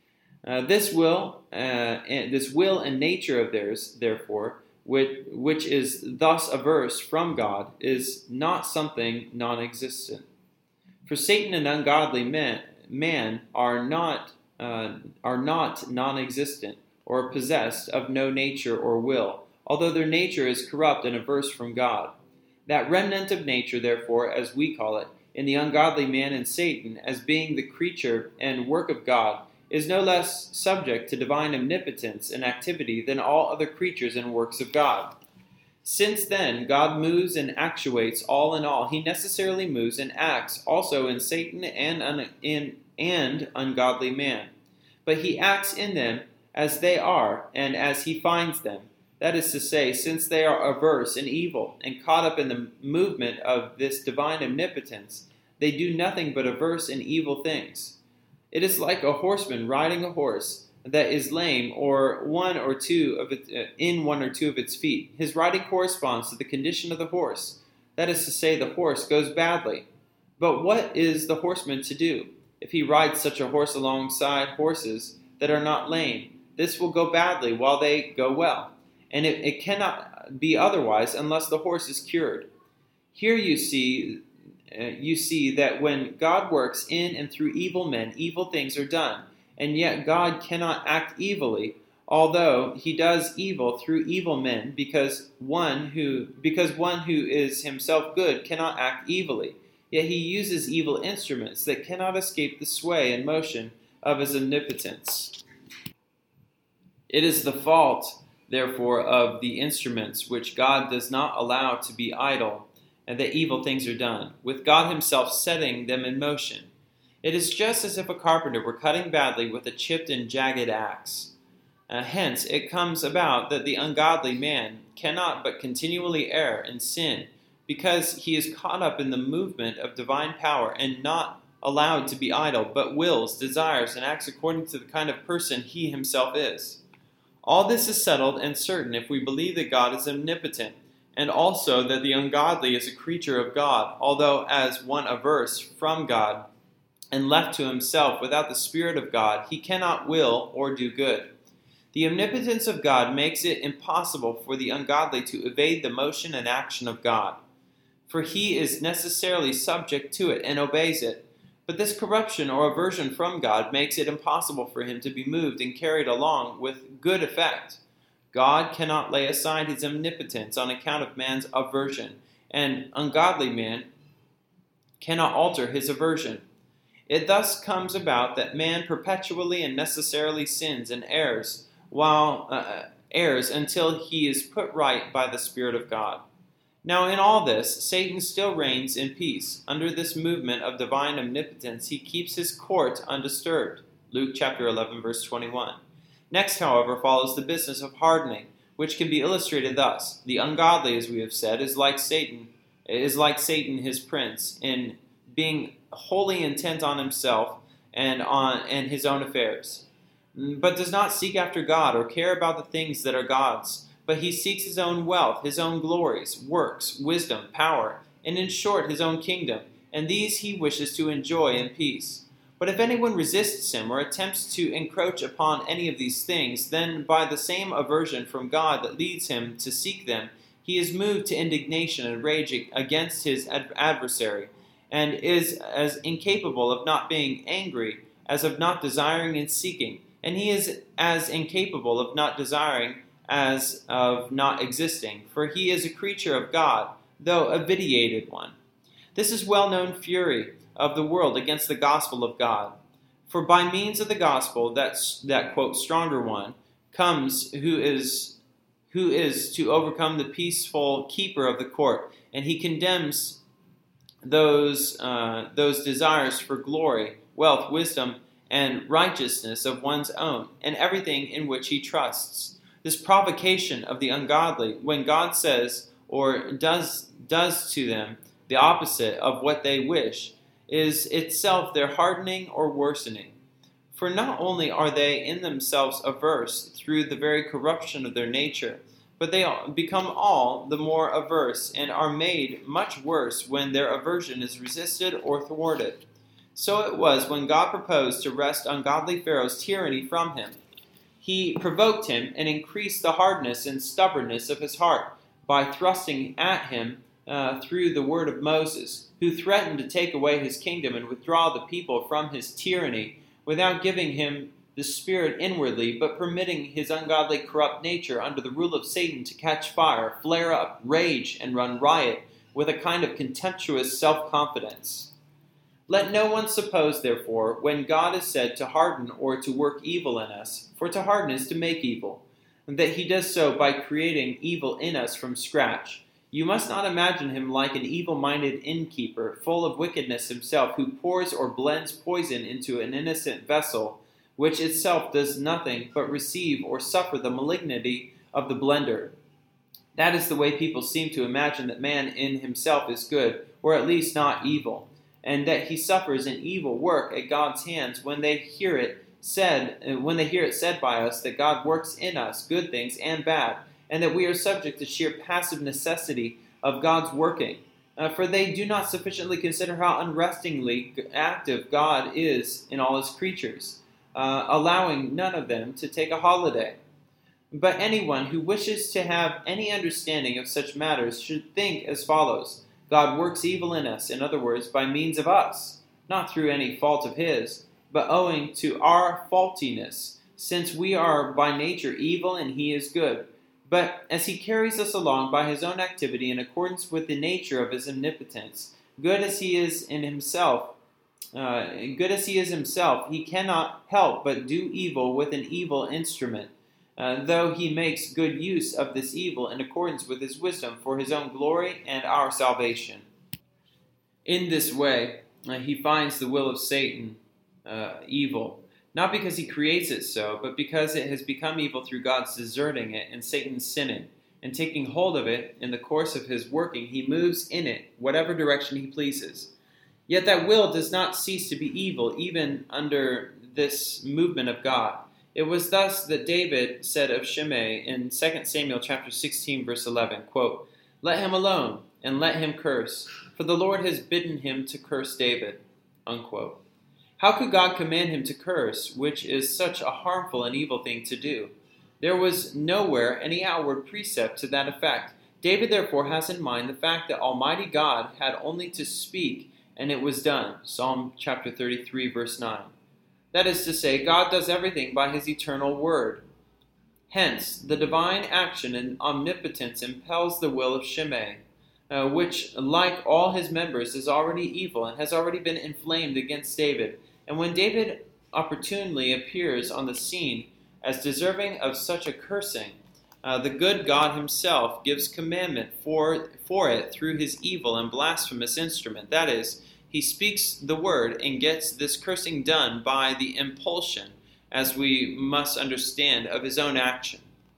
Speaker 1: Uh, this will, uh, and this will and nature of theirs, therefore, which, which is thus averse from God, is not something non-existent. For Satan and ungodly men, man are not uh, are not non-existent or possessed of no nature or will, although their nature is corrupt and averse from God. That remnant of nature, therefore, as we call it, in the ungodly man and Satan, as being the creature and work of God, is no less subject to divine omnipotence and activity than all other creatures and works of God. Since then God moves and actuates all in all, he necessarily moves and acts also in Satan and un- in and ungodly man. But he acts in them as they are and as he finds them. That is to say, since they are averse and evil and caught up in the movement of this divine omnipotence, they do nothing but averse and evil things. It is like a horseman riding a horse that is lame or one or two of it, uh, in one or two of its feet. His riding corresponds to the condition of the horse. That is to say, the horse goes badly. But what is the horseman to do? If he rides such a horse alongside horses that are not lame, this will go badly while they go well. And it, it cannot be otherwise unless the horse is cured. Here you see, uh, you see that when God works in and through evil men, evil things are done, and yet God cannot act evilly, although he does evil through evil men, because one who because one who is himself good cannot act evilly. Yet he uses evil instruments that cannot escape the sway and motion of his omnipotence. It is the fault, therefore, of the instruments which God does not allow to be idle, and that evil things are done, with God himself setting them in motion. It is just as if a carpenter were cutting badly with a chipped and jagged axe. Uh, hence, it comes about that the ungodly man cannot but continually err and sin, because he is caught up in the movement of divine power and not allowed to be idle, but wills, desires, and acts according to the kind of person he himself is. All this is settled and certain if we believe that God is omnipotent, and also that the ungodly is a creature of God, although as one averse from God and left to himself without the Spirit of God, he cannot will or do good. The omnipotence of God makes it impossible for the ungodly to evade the motion and action of God, for he is necessarily subject to it and obeys it. But this corruption or aversion from God makes it impossible for him to be moved and carried along with good effect. God cannot lay aside his omnipotence on account of man's aversion, and ungodly man cannot alter his aversion. It thus comes about that man perpetually and necessarily sins and errs, while uh, errs until he is put right by the Spirit of God. Now in all this, Satan still reigns in peace. Under this movement of divine omnipotence, he keeps his court undisturbed. Luke chapter eleven, verse twenty-one. Next, however, follows the business of hardening, which can be illustrated thus. The ungodly, as we have said, is like Satan, is like Satan his prince, in being wholly intent on himself and on and his own affairs, but does not seek after God or care about the things that are God's. But he seeks his own wealth, his own glories, works, wisdom, power, and in short his own kingdom, and these he wishes to enjoy in peace. But if anyone resists him or attempts to encroach upon any of these things, then by the same aversion from God that leads him to seek them, he is moved to indignation and rage against his ad- adversary, and is as incapable of not being angry as of not desiring and seeking, and he is as incapable of not desiring as of not existing, for he is a creature of God, though a vitiated one. This is well-known fury of the world against the gospel of God. For by means of the gospel, that, that quote, stronger one, comes who is, who is to overcome the peaceful keeper of the court, and he condemns those, uh, those desires for glory, wealth, wisdom, and righteousness of one's own, and everything in which he trusts. This provocation of the ungodly, when God says or does does to them the opposite of what they wish, is itself their hardening or worsening. For not only are they in themselves averse through the very corruption of their nature, but they become all the more averse and are made much worse when their aversion is resisted or thwarted. So it was when God proposed to wrest ungodly Pharaoh's tyranny from him. He provoked him and increased the hardness and stubbornness of his heart by thrusting at him uh, through the word of Moses, who threatened to take away his kingdom and withdraw the people from his tyranny without giving him the Spirit inwardly, but permitting his ungodly, corrupt nature under the rule of Satan to catch fire, flare up, rage, and run riot with a kind of contemptuous self-confidence. Let no one suppose, therefore, when God is said to harden or to work evil in us, for to harden is to make evil, and that he does so by creating evil in us from scratch. You must not imagine him like an evil-minded innkeeper, full of wickedness himself, who pours or blends poison into an innocent vessel, which itself does nothing but receive or suffer the malignity of the blender. That is the way people seem to imagine that man in himself is good, or at least not evil, and that he suffers an evil work at God's hands when they hear it said, when they hear it said by us that God works in us good things and bad, and that we are subject to sheer passive necessity of God's working. Uh, for they do not sufficiently consider how unrestingly active God is in all his creatures, uh, allowing none of them to take a holiday. But anyone who wishes to have any understanding of such matters should think as follows. God works evil in us, in other words, by means of us, not through any fault of his. but owing to our faultiness, since we are by nature evil and he is good. But as he carries us along by his own activity in accordance with the nature of his omnipotence, good as he is in himself, uh, good as he is himself, he cannot help but do evil with an evil instrument, uh, though he makes good use of this evil in accordance with his wisdom for his own glory and our salvation. In this way, uh, he finds the will of Satan uh, evil, not because he creates it so, but because it has become evil through God's deserting it and Satan's sinning, and taking hold of it in the course of his working, he moves in it whatever direction he pleases. Yet that will does not cease to be evil, even under this movement of God. It was thus that David said of Shimei in Second Samuel chapter sixteen, verse eleven, quote, "Let him alone, and let him curse, for the Lord has bidden him to curse David," unquote. How could God command him to curse, which is such a harmful and evil thing to do? There was nowhere any outward precept to that effect. David therefore has in mind the fact that Almighty God had only to speak, and it was done. Psalm chapter thirty-three, verse nine. That is to say, God does everything by his eternal word. Hence, the divine action and omnipotence impels the will of Shimei, uh, which, like all his members, is already evil and has already been inflamed against David. And when David opportunely appears on the scene as deserving of such a cursing, uh, the good God himself gives commandment for, for it through his evil and blasphemous instrument. That is, he speaks the word and gets this cursing done by the impulsion, as we must understand, of his own action.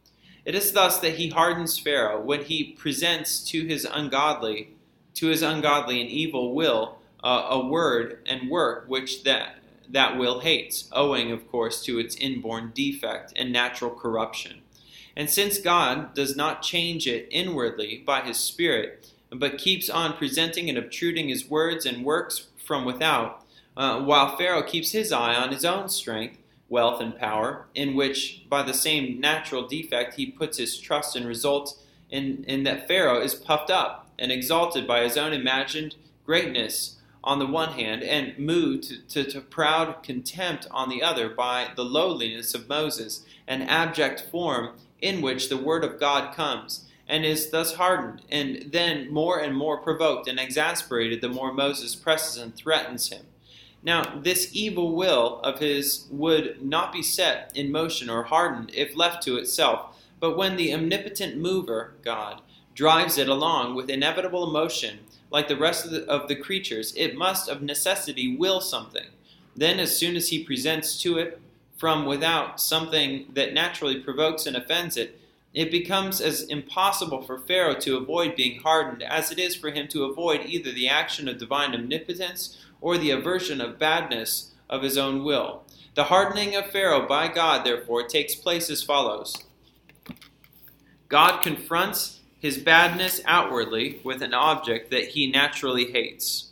Speaker 1: It is thus that he hardens Pharaoh when he presents to his ungodly, to his ungodly and evil will uh, a word and work which that that will hates, owing, of course, to its inborn defect and natural corruption. And since God does not change it inwardly by his Spirit, but keeps on presenting and obtruding his words and works from without, uh, while Pharaoh keeps his eye on his own strength, wealth, and power, in which by the same natural defect he puts his trust, and results in, in that Pharaoh is puffed up and exalted by his own imagined greatness on the one hand, and moved to, to, to proud contempt on the other by the lowliness of Moses, an abject form in which the word of God comes, and is thus hardened, and then more and more provoked and exasperated the more Moses presses and threatens him. Now, this evil will of his would not be set in motion or hardened if left to itself, but when the omnipotent mover, God, drives it along with inevitable motion, like the rest of the, of the creatures, it must of necessity will something. Then, as soon as he presents to it from without something that naturally provokes and offends it, it becomes as impossible for Pharaoh to avoid being hardened as it is for him to avoid either the action of divine omnipotence or the aversion of badness of his own will. The hardening of Pharaoh by God, therefore, takes place as follows. God confronts his badness outwardly with an object that he naturally hates,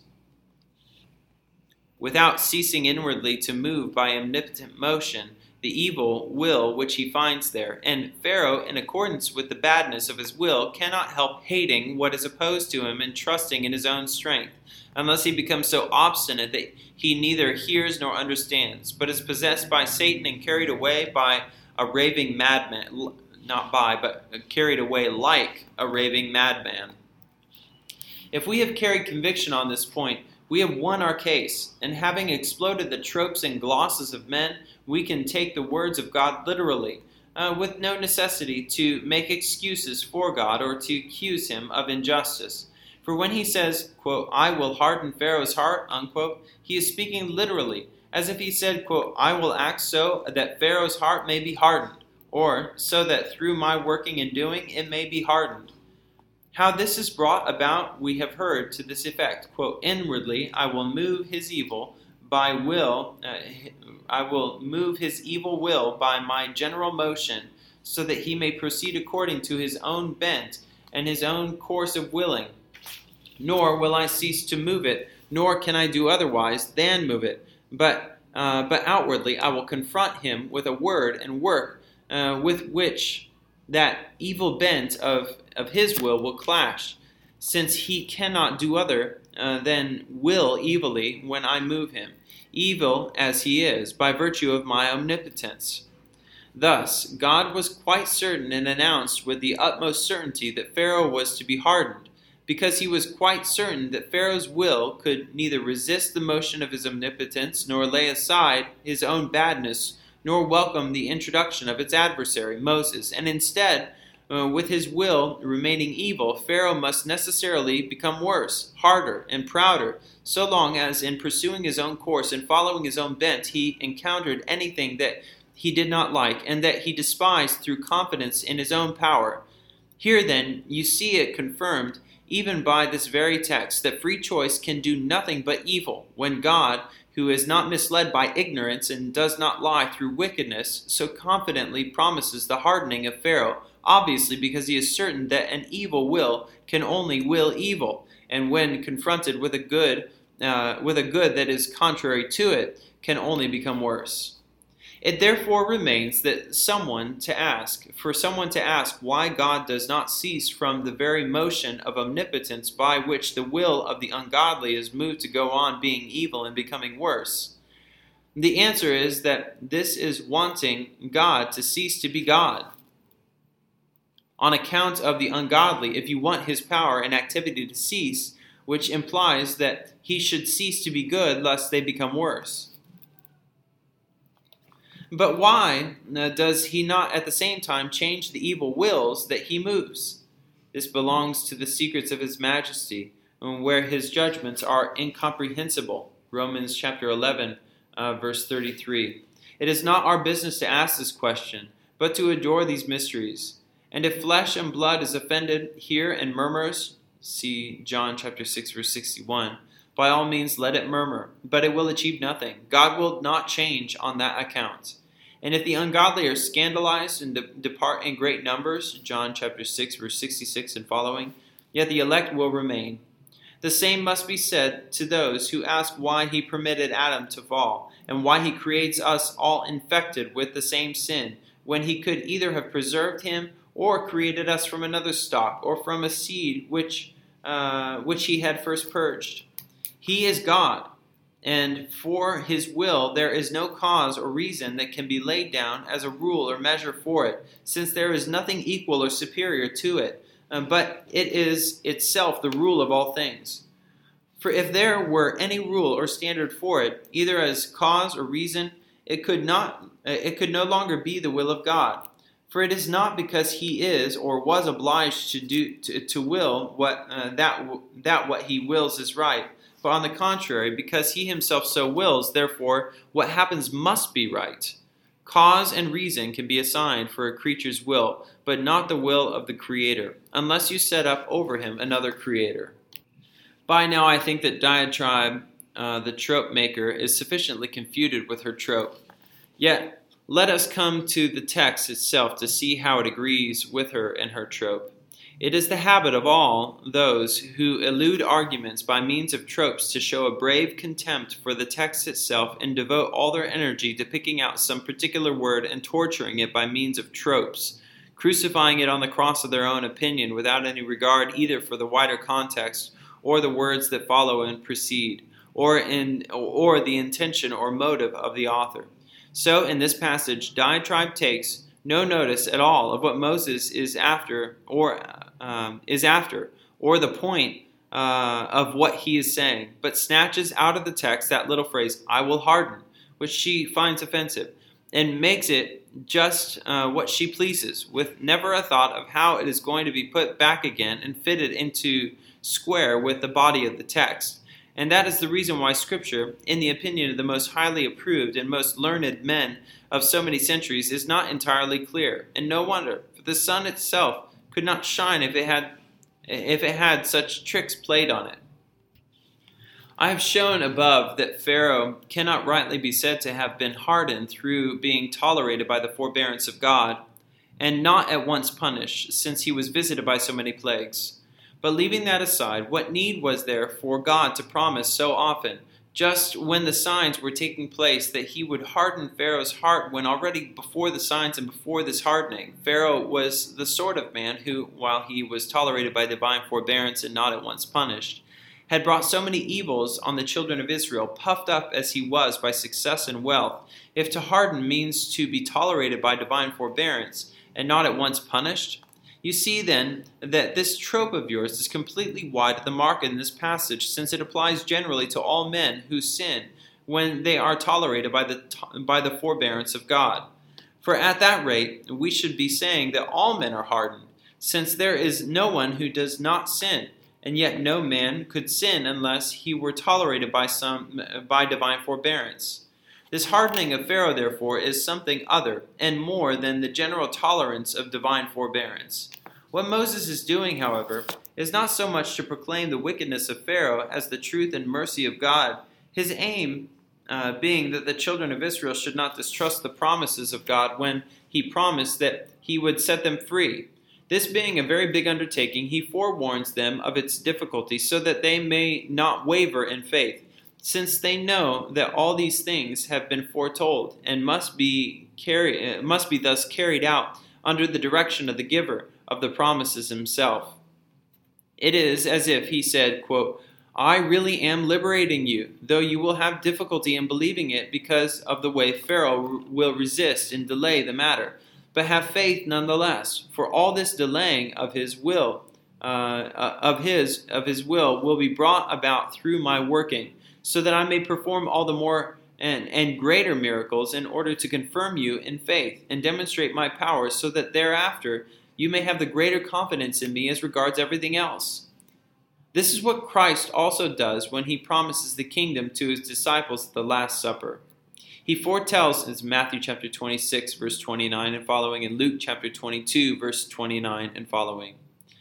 Speaker 1: without ceasing inwardly to move by omnipotent motion the evil will which he finds there. And Pharaoh, in accordance with the badness of his will, cannot help hating what is opposed to him and trusting in his own strength, unless he becomes so obstinate that he neither hears nor understands, but is possessed by Satan and carried away by a raving madman, not by, but carried away like a raving madman. If we have carried conviction on this point, we have won our case, and having exploded the tropes and glosses of men, we can take the words of God literally, uh, with no necessity to make excuses for God or to accuse him of injustice. For when he says, quote, "I will harden Pharaoh's heart," unquote, he is speaking literally, as if he said, quote, "I will act so that Pharaoh's heart may be hardened," or so that through my working and doing it may be hardened. How this is brought about we have heard to this effect, quote, "Inwardly I will move his evil by will, uh, I will move his evil will by my general motion, so that he may proceed according to his own bent and his own course of willing. Nor will I cease to move it, nor can I do otherwise than move it. But uh, but outwardly I will confront him with a word and work uh, with which that evil bent of, of his will will clash, since he cannot do other uh, than will evilly when I move him. evil as he is, by virtue of my omnipotence. Thus, God was quite certain and announced with the utmost certainty that Pharaoh was to be hardened, because he was quite certain that Pharaoh's will could neither resist the motion of his omnipotence, nor lay aside his own badness, nor welcome the introduction of its adversary, Moses, and instead, uh, with his will remaining evil, Pharaoh must necessarily become worse, harder, and prouder, so long as in pursuing his own course and following his own bent he encountered anything that he did not like, and that he despised through confidence in his own power. Here, then, you see it confirmed, even by this very text, that free choice can do nothing but evil, when God, who is not misled by ignorance and does not lie through wickedness, so confidently promises the hardening of Pharaoh, obviously because he is certain that an evil will can only will evil, and when confronted with a good, uh, with a good that is contrary to it, can only become worse. It therefore remains that someone to ask, for someone to ask why God does not cease from the very motion of omnipotence by which the will of the ungodly is moved to go on being evil and becoming worse. The answer is that this is wanting God to cease to be God. On account of the ungodly, if you want his power and activity to cease, which implies that he should cease to be good lest they become worse. But why uh, does he not at the same time change the evil wills that he moves? This belongs to the secrets of his majesty, where his judgments are incomprehensible. Romans chapter eleven, uh, verse thirty-three. It is not our business to ask this question, but to adore these mysteries. And if flesh and blood is offended here and murmurs, see John chapter six, verse sixty-one, by all means let it murmur, but it will achieve nothing. God will not change on that account. And if the ungodly are scandalized and de- depart in great numbers, John chapter six, verse sixty-six and following, yet the elect will remain. The same must be said to those who ask why he permitted Adam to fall, and why he creates us all infected with the same sin, when he could either have preserved him or created us from another stock, or from a seed which, uh, which he had first purged. He is God. And for his will there is no cause or reason that can be laid down as a rule or measure for it, since there is nothing equal or superior to it, uh, but it is itself the rule of all things. For if there were any rule or standard for it, either as cause or reason, it could not, uh, it could no longer be the will of God. For it is not because he is or was obliged to do to, to will what uh, that that what he wills is right. But on the contrary, because he himself so wills, therefore, what happens must be right. Cause and reason can be assigned for a creature's will, but not the will of the Creator, unless you set up over him another Creator. By now I think that Diatribe, uh, the trope maker, is sufficiently confuted with her trope. Yet, let us come to the text itself to see how it agrees with her and her trope. It is the habit of all those who elude arguments by means of tropes to show a brave contempt for the text itself and devote all their energy to picking out some particular word and torturing it by means of tropes, crucifying it on the cross of their own opinion without any regard either for the wider context or the words that follow and precede, or in or the intention or motive of the author. So in this passage, Diatribe takes no notice at all of what Moses is after, or um, is after, or the point uh, of what he is saying, but snatches out of the text that little phrase, "I will harden," which she finds offensive, and makes it just uh, what she pleases, with never a thought of how it is going to be put back again and fitted into square with the body of the text. And that is the reason why Scripture, in the opinion of the most highly approved and most learned men of so many centuries, is not entirely clear. And no wonder, for the sun itself could not shine if it had if it had such tricks played on it. I have shown above that Pharaoh cannot rightly be said to have been hardened through being tolerated by the forbearance of God, and not at once punished, since he was visited by so many plagues. But leaving that aside, what need was there for God to promise so often, just when the signs were taking place, that he would harden Pharaoh's heart, when already before the signs and before this hardening, Pharaoh was the sort of man who, while he was tolerated by divine forbearance and not at once punished, had brought so many evils on the children of Israel, puffed up as he was by success and wealth, if to harden means to be tolerated by divine forbearance and not at once punished? You see then that this trope of yours is completely wide of the mark in this passage, since it applies generally to all men who sin when they are tolerated by the, by the forbearance of God. For at that rate, we should be saying that all men are hardened, since there is no one who does not sin. And yet no man could sin unless he were tolerated by some by divine forbearance. This hardening of Pharaoh, therefore, is something other and more than the general tolerance of divine forbearance. What Moses is doing, however, is not so much to proclaim the wickedness of Pharaoh as the truth and mercy of God, his aim uh, being that the children of Israel should not distrust the promises of God when he promised that he would set them free. This being a very big undertaking, he forewarns them of its difficulty so that they may not waver in faith, since they know that all these things have been foretold and must be carry, must be thus carried out under the direction of the giver of the promises himself. It is as if he said, quote, I really am liberating you, though you will have difficulty in believing it because of the way Pharaoh will resist and delay the matter. But have faith nonetheless, for all this delaying of his will, uh, of his of his will, will be brought about through my working, so that I may perform all the more and, and greater miracles in order to confirm you in faith and demonstrate my power, so that thereafter you may have the greater confidence in me as regards everything else. This is what Christ also does when he promises the kingdom to his disciples at the Last Supper. He foretells in Matthew chapter twenty-six, verse twenty-nine and following, and Luke chapter twenty-two, verse twenty-nine and following.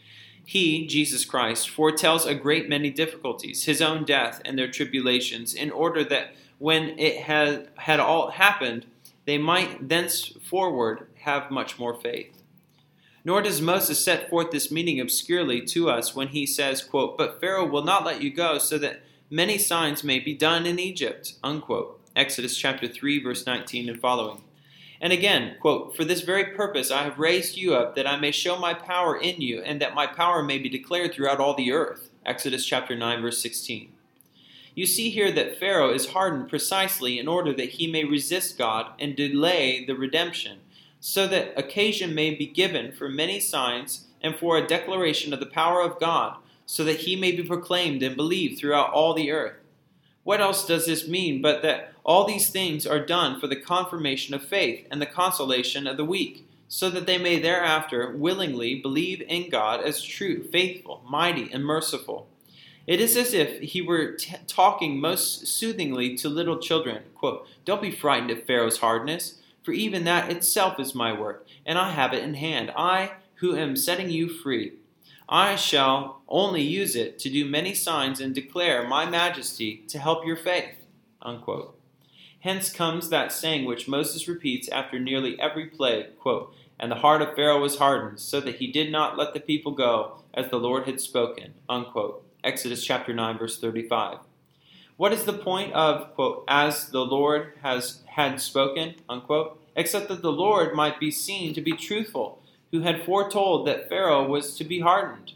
Speaker 1: He, Jesus Christ, foretells a great many difficulties, his own death and their tribulations, in order that when it had, had all happened, they might thenceforward have much more faith. Nor does Moses set forth this meaning obscurely to us when he says, quote, but Pharaoh will not let you go so that many signs may be done in Egypt, unquote. Exodus chapter three, verse nineteen and following. And again, quote, for this very purpose I have raised you up, that I may show my power in you, and that my power may be declared throughout all the earth. Exodus chapter nine, verse sixteen. You see here that Pharaoh is hardened precisely in order that he may resist God and delay the redemption, so that occasion may be given for many signs and for a declaration of the power of God, so that he may be proclaimed and believed throughout all the earth. What else does this mean but that all these things are done for the confirmation of faith and the consolation of the weak, so that they may thereafter willingly believe in God as true, faithful, mighty, and merciful? It is as if he were t- talking most soothingly to little children. Quote, don't be frightened at Pharaoh's hardness, for even that itself is my work, and I have it in hand. I, who am setting you free, I shall only use it to do many signs and declare my majesty to help your faith. Unquote. Hence comes that saying which Moses repeats after nearly every plague, quote, and the heart of Pharaoh was hardened, so that he did not let the people go, as the Lord had spoken. Unquote. Exodus chapter nine, verse thirty-five. What is the point of, quote, as the Lord has had spoken, unquote, except that the Lord might be seen to be truthful, who had foretold that Pharaoh was to be hardened?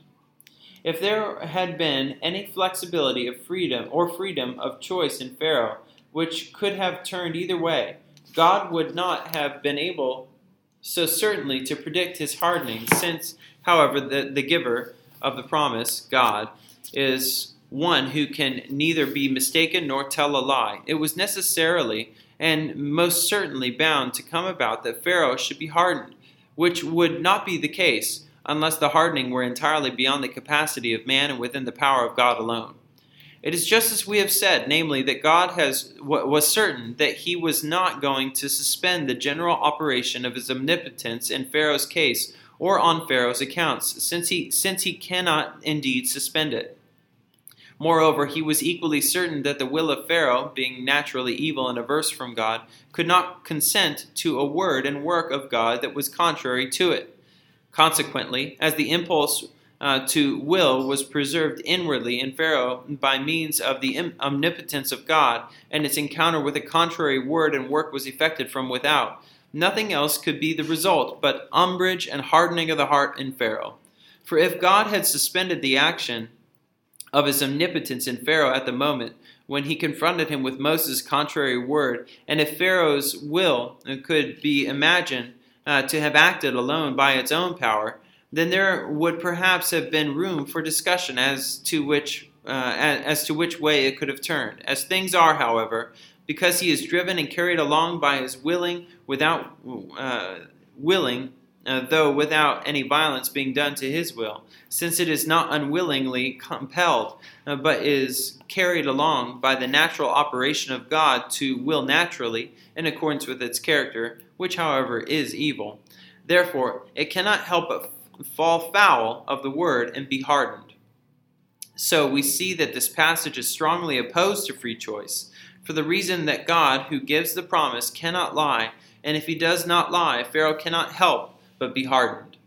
Speaker 1: If there had been any flexibility of freedom or freedom of choice in Pharaoh, which could have turned either way, God would not have been able so certainly to predict his hardening, since, however, the, the giver of the promise, God, is one who can neither be mistaken nor tell a lie. It was necessarily and most certainly bound to come about that Pharaoh should be hardened, which would not be the case unless the hardening were entirely beyond the capacity of man and within the power of God alone. It is just as we have said, namely, that God has was certain that he was not going to suspend the general operation of his omnipotence in Pharaoh's case or on Pharaoh's accounts, since he, since he cannot indeed suspend it. Moreover, he was equally certain that the will of Pharaoh, being naturally evil and averse from God, could not consent to a word and work of God that was contrary to it. Consequently, as the impulse uh, to will was preserved inwardly in Pharaoh by means of the omnipotence of God, and its encounter with a contrary word and work was effected from without, nothing else could be the result but umbrage and hardening of the heart in Pharaoh. For if God had suspended the action of his omnipotence in Pharaoh at the moment when he confronted him with Moses' contrary word, and if Pharaoh's will could be imagined uh, to have acted alone by its own power, then there would perhaps have been room for discussion as to which uh, as to which way it could have turned. As things are, however, because he is driven and carried along by his willing, without uh, willing, uh, though without any violence being done to his will, since it is not unwillingly compelled, uh, but is carried along by the natural operation of God to will naturally, in accordance with its character, which, however, is evil. Therefore, it cannot help but fall foul of the word and be hardened. So we see that this passage is strongly opposed to free choice, for the reason that God, who gives the promise, cannot lie, and if he does not lie, Pharaoh cannot help but be hardened.